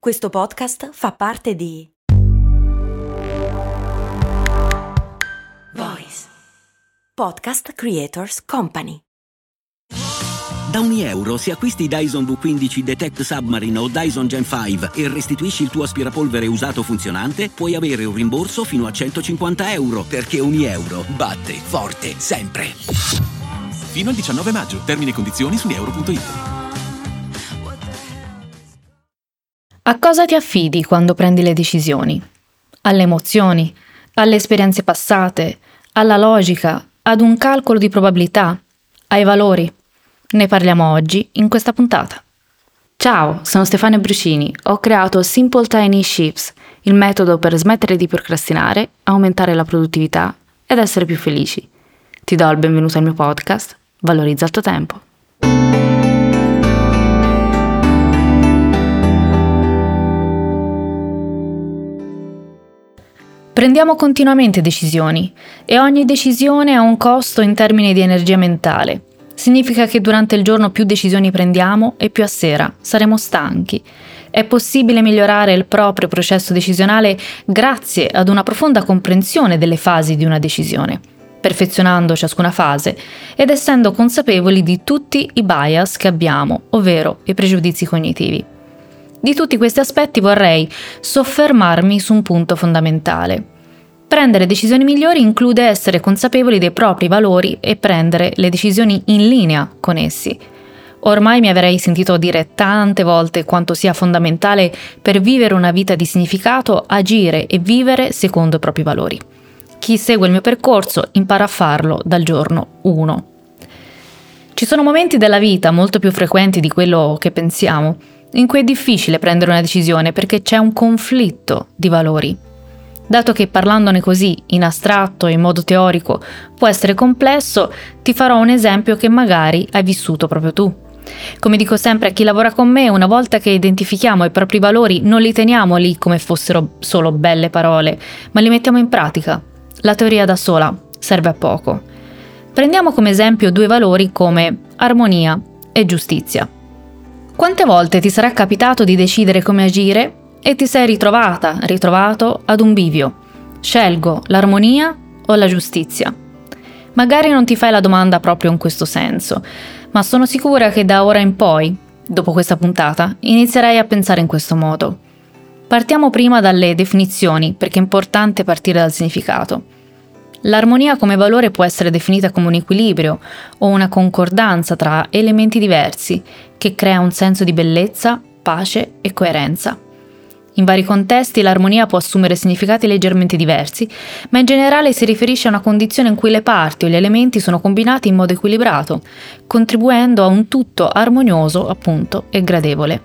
Questo podcast fa parte di Voice Podcast Creators Company. Da €1 se acquisti Dyson V15 Detect Submarine o Dyson Gen 5 e restituisci il tuo aspirapolvere usato funzionante, puoi avere un rimborso fino a €150, perché €1 batte forte sempre. Fino al 19 maggio. Termini e condizioni su euro.it. A cosa ti affidi quando prendi le decisioni? Alle emozioni, alle esperienze passate, alla logica, ad un calcolo di probabilità, ai valori? Ne parliamo oggi in questa puntata. Ciao, sono Stefania Brucini. Ho creato Simple Tiny Shifts, il metodo per smettere di procrastinare, aumentare la produttività ed essere più felici. Ti do il benvenuto al mio podcast, Valorizza il tuo tempo. Prendiamo continuamente decisioni e ogni decisione ha un costo in termini di energia mentale. Significa che durante il giorno più decisioni prendiamo e più a sera saremo stanchi. È possibile migliorare il proprio processo decisionale grazie ad una profonda comprensione delle fasi di una decisione, perfezionando ciascuna fase ed essendo consapevoli di tutti i bias che abbiamo, ovvero i pregiudizi cognitivi. Di tutti questi aspetti vorrei soffermarmi su un punto fondamentale. Prendere decisioni migliori include essere consapevoli dei propri valori e prendere le decisioni in linea con essi. Ormai mi avrei sentito dire tante volte quanto sia fondamentale per vivere una vita di significato agire e vivere secondo i propri valori. Chi segue il mio percorso impara a farlo dal giorno 1. Ci sono momenti della vita molto più frequenti di quello che pensiamo, in cui è difficile prendere una decisione perché c'è un conflitto di valori. Dato che parlandone così, in astratto e in modo teorico, può essere complesso, ti farò un esempio che magari hai vissuto proprio tu. Come dico sempre a chi lavora con me, una volta che identifichiamo i propri valori, non li teniamo lì come fossero solo belle parole, ma li mettiamo in pratica. La teoria da sola serve a poco. Prendiamo come esempio due valori come armonia e giustizia. Quante volte ti sarà capitato di decidere come agire e ti sei ritrovato ad un bivio? Scelgo l'armonia o la giustizia? Magari non ti fai la domanda proprio in questo senso, ma sono sicura che da ora in poi, dopo questa puntata, inizierai a pensare in questo modo. Partiamo prima dalle definizioni, perché è importante partire dal significato. L'armonia come valore può essere definita come un equilibrio o una concordanza tra elementi diversi che crea un senso di bellezza, pace e coerenza. In vari contesti l'armonia può assumere significati leggermente diversi, ma in generale si riferisce a una condizione in cui le parti o gli elementi sono combinati in modo equilibrato, contribuendo a un tutto armonioso, appunto, e gradevole.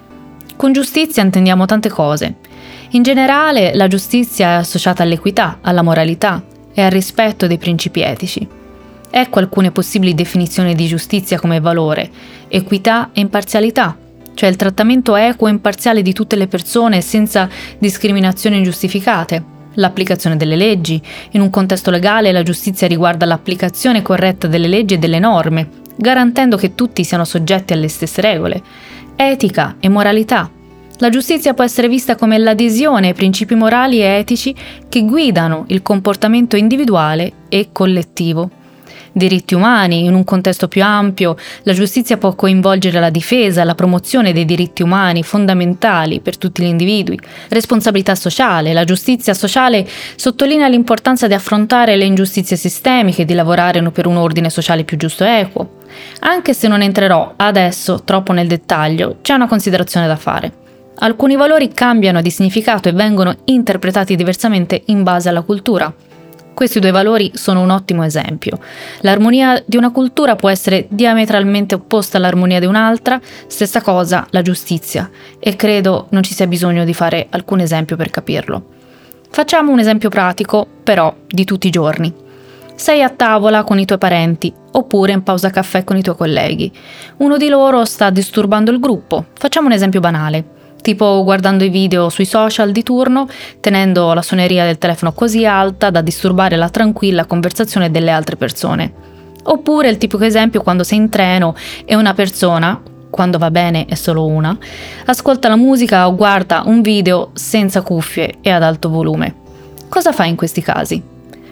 Con giustizia intendiamo tante cose. In generale la giustizia è associata all'equità, alla moralità e al rispetto dei principi etici. Ecco alcune possibili definizioni di giustizia come valore: equità e imparzialità, cioè il trattamento equo e imparziale di tutte le persone senza discriminazioni ingiustificate, l'applicazione delle leggi. In un contesto legale la giustizia riguarda l'applicazione corretta delle leggi e delle norme, garantendo che tutti siano soggetti alle stesse regole. Etica e moralità. La giustizia può essere vista come l'adesione ai principi morali e etici che guidano il comportamento individuale e collettivo. Diritti umani. In un contesto più ampio, la giustizia può coinvolgere la difesa e la promozione dei diritti umani fondamentali per tutti gli individui. Responsabilità sociale. La giustizia sociale sottolinea l'importanza di affrontare le ingiustizie sistemiche e di lavorare per un ordine sociale più giusto e equo. Anche se non entrerò adesso troppo nel dettaglio, c'è una considerazione da fare. Alcuni valori cambiano di significato e vengono interpretati diversamente in base alla cultura. Questi due valori sono un ottimo esempio. L'armonia di una cultura può essere diametralmente opposta all'armonia di un'altra, stessa cosa la giustizia, e credo non ci sia bisogno di fare alcun esempio per capirlo. Facciamo un esempio pratico, però, di tutti i giorni. Sei a tavola con i tuoi parenti, oppure in pausa caffè con i tuoi colleghi. Uno di loro sta disturbando il gruppo. Facciamo un esempio banale. Tipo guardando i video sui social di turno, tenendo la suoneria del telefono così alta da disturbare la tranquilla conversazione delle altre persone. Oppure il tipico esempio quando sei in treno e una persona, quando va bene è solo una, ascolta la musica o guarda un video senza cuffie e ad alto volume. Cosa fai in questi casi?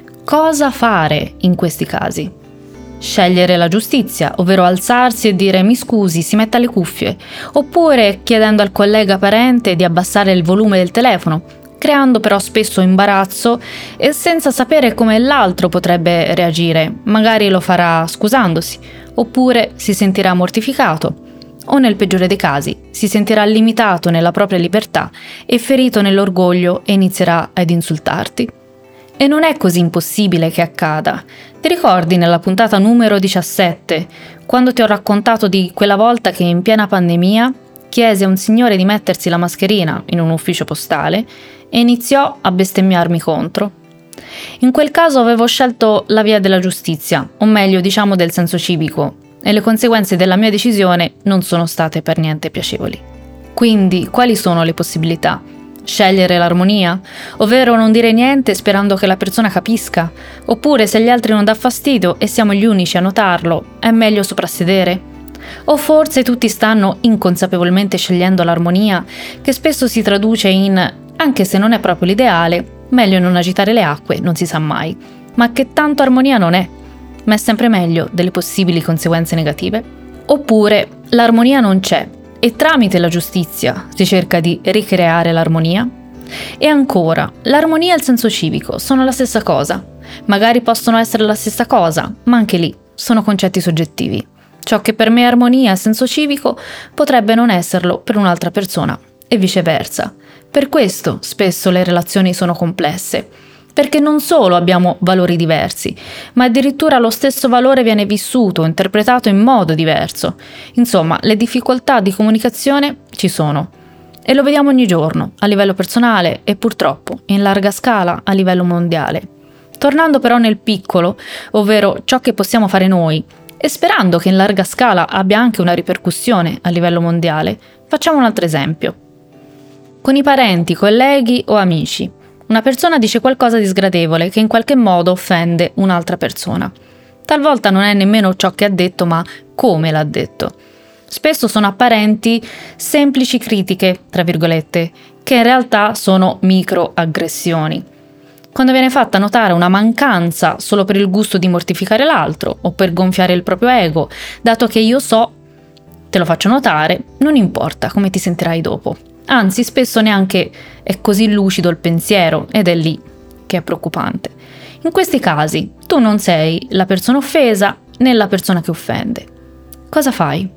Cosa fare in questi casi? Scegliere la giustizia, ovvero alzarsi e dire mi scusi, si metta le cuffie, oppure chiedendo al collega parente di abbassare il volume del telefono, creando però spesso imbarazzo e senza sapere come l'altro potrebbe reagire. Magari lo farà scusandosi, oppure si sentirà mortificato, o nel peggiore dei casi si sentirà limitato nella propria libertà e ferito nell'orgoglio e inizierà ad insultarti. E non è così impossibile che accada. Ti ricordi nella puntata numero 17, quando ti ho raccontato di quella volta che in piena pandemia chiesi a un signore di mettersi la mascherina in un ufficio postale e iniziò a bestemmiarmi contro? In quel caso avevo scelto la via della giustizia, o meglio diciamo del senso civico, e le conseguenze della mia decisione non sono state per niente piacevoli. Quindi, quali sono le possibilità? Scegliere l'armonia? Ovvero non dire niente sperando che la persona capisca? Oppure se agli altri non dà fastidio e siamo gli unici a notarlo, è meglio soprassedere? O forse tutti stanno inconsapevolmente scegliendo l'armonia, che spesso si traduce in, anche se non è proprio l'ideale, meglio non agitare le acque, non si sa mai, ma che tanto armonia non è, ma è sempre meglio delle possibili conseguenze negative? Oppure l'armonia non c'è e tramite la giustizia si cerca di ricreare l'armonia? E ancora, l'armonia e il senso civico sono la stessa cosa. Magari possono essere la stessa cosa, ma anche lì sono concetti soggettivi. Ciò che per me è armonia e senso civico potrebbe non esserlo per un'altra persona, e viceversa. Per questo spesso le relazioni sono complesse, perché non solo abbiamo valori diversi, ma addirittura lo stesso valore viene vissuto, interpretato in modo diverso. Insomma, le difficoltà di comunicazione ci sono. E lo vediamo ogni giorno, a livello personale e purtroppo, in larga scala, a livello mondiale. Tornando però nel piccolo, ovvero ciò che possiamo fare noi, e sperando che in larga scala abbia anche una ripercussione a livello mondiale, facciamo un altro esempio. Con i parenti, colleghi o amici. Una persona dice qualcosa di sgradevole che in qualche modo offende un'altra persona. Talvolta non è nemmeno ciò che ha detto, ma come l'ha detto. Spesso sono apparenti semplici critiche, tra virgolette, che in realtà sono microaggressioni. Quando viene fatta notare una mancanza solo per il gusto di mortificare l'altro o per gonfiare il proprio ego, dato che io so, te lo faccio notare, non importa come ti sentirai dopo. Anzi, spesso neanche è così lucido il pensiero ed è lì che è preoccupante. In questi casi, tu non sei la persona offesa né la persona che offende. Cosa fai?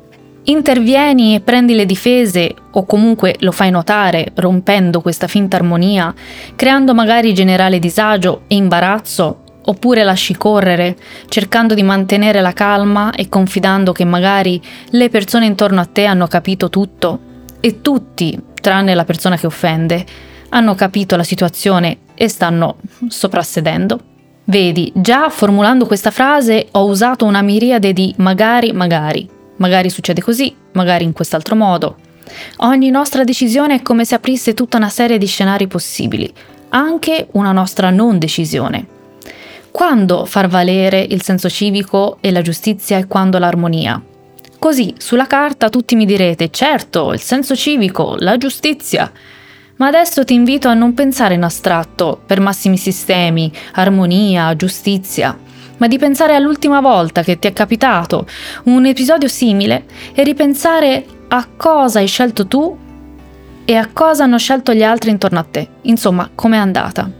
Intervieni e prendi le difese o comunque lo fai notare rompendo questa finta armonia, creando magari generale disagio e imbarazzo, oppure lasci correre, cercando di mantenere la calma e confidando che magari le persone intorno a te hanno capito tutto e tutti, tranne la persona che offende, hanno capito la situazione e stanno soprassedendo? Vedi, già formulando questa frase ho usato una miriade di magari. Magari succede così, magari in quest'altro modo. Ogni nostra decisione è come se aprisse tutta una serie di scenari possibili, anche una nostra non decisione. Quando far valere il senso civico e la giustizia e quando l'armonia? Così, sulla carta tutti mi direte, certo, il senso civico, la giustizia. Ma adesso ti invito a non pensare in astratto, per massimi sistemi, armonia, giustizia, ma di pensare all'ultima volta che ti è capitato un episodio simile e ripensare a cosa hai scelto tu e a cosa hanno scelto gli altri intorno a te. Insomma, com'è andata.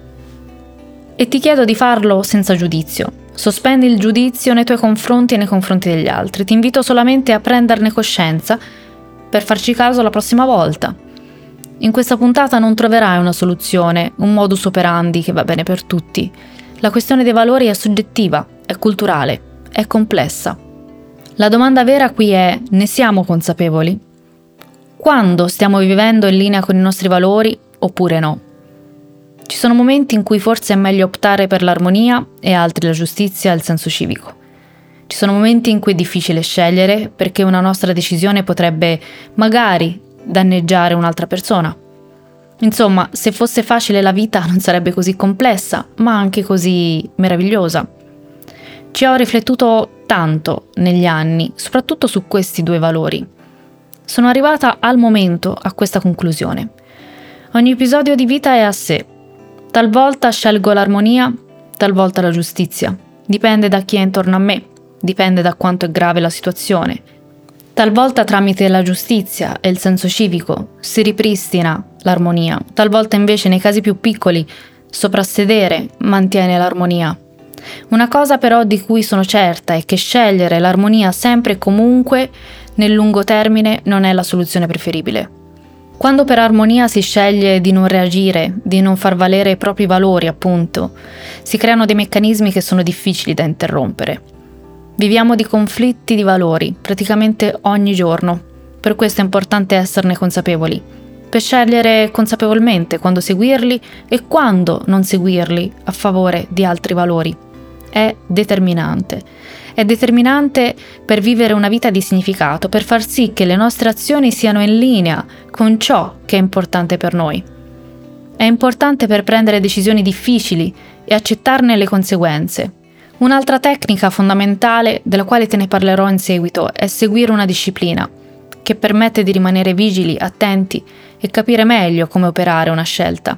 E ti chiedo di farlo senza giudizio. Sospendi il giudizio nei tuoi confronti e nei confronti degli altri. Ti invito solamente a prenderne coscienza per farci caso la prossima volta. In questa puntata non troverai una soluzione, un modus operandi che va bene per tutti. La questione dei valori è soggettiva, è culturale, è complessa. La domanda vera qui è: ne siamo consapevoli? Quando stiamo vivendo in linea con i nostri valori oppure no? Ci sono momenti in cui forse è meglio optare per l'armonia e altri la giustizia e il senso civico. Ci sono momenti in cui è difficile scegliere perché una nostra decisione potrebbe magari danneggiare un'altra persona. Insomma, se fosse facile la vita non sarebbe così complessa, ma anche così meravigliosa. Ci ho riflettuto tanto negli anni, soprattutto su questi due valori. Sono arrivata al momento a questa conclusione. Ogni episodio di vita è a sé. Talvolta scelgo l'armonia, talvolta la giustizia. Dipende da chi è intorno a me, dipende da quanto è grave la situazione. Talvolta tramite la giustizia e il senso civico si ripristina l'armonia, talvolta invece nei casi più piccoli soprassedere mantiene l'armonia. Una cosa però di cui sono certa è che scegliere l'armonia sempre e comunque nel lungo termine non è la soluzione preferibile. Quando per armonia si sceglie di non reagire, di non far valere i propri valori, appunto, si creano dei meccanismi che sono difficili da interrompere. Viviamo di conflitti di valori praticamente ogni giorno, per questo è importante esserne consapevoli, per scegliere consapevolmente quando seguirli e quando non seguirli a favore di altri valori. È determinante. È determinante per vivere una vita di significato, per far sì che le nostre azioni siano in linea con ciò che è importante per noi. È importante per prendere decisioni difficili e accettarne le conseguenze. Un'altra tecnica fondamentale, della quale te ne parlerò in seguito, è seguire una disciplina, che permette di rimanere vigili, attenti e capire meglio come operare una scelta.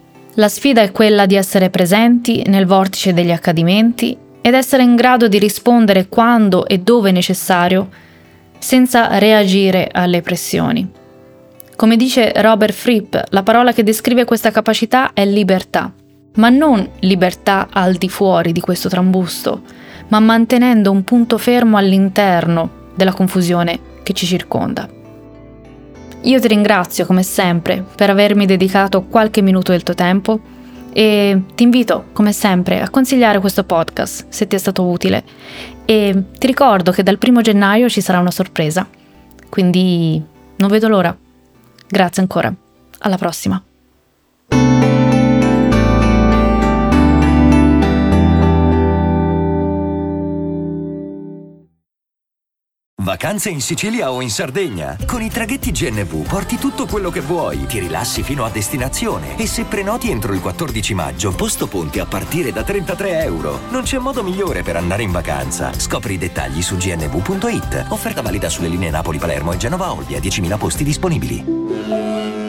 La sfida è quella di essere presenti nel vortice degli accadimenti ed essere in grado di rispondere quando e dove necessario, senza reagire alle pressioni. Come dice Robert Fripp, la parola che descrive questa capacità è libertà. Ma non libertà al di fuori di questo trambusto, ma mantenendo un punto fermo all'interno della confusione che ci circonda. Io ti ringrazio come sempre per avermi dedicato qualche minuto del tuo tempo e ti invito come sempre a consigliare questo podcast se ti è stato utile e ti ricordo che dal 1 gennaio ci sarà una sorpresa, quindi non vedo l'ora. Grazie ancora, alla prossima. Vacanze in Sicilia o in Sardegna? Con i traghetti GNV porti tutto quello che vuoi, ti rilassi fino a destinazione e se prenoti entro il 14 maggio, posto ponti a partire da €33. Non c'è modo migliore per andare in vacanza. Scopri i dettagli su gnv.it. Offerta valida sulle linee Napoli-Palermo e Genova-Olbia, 10.000 posti disponibili.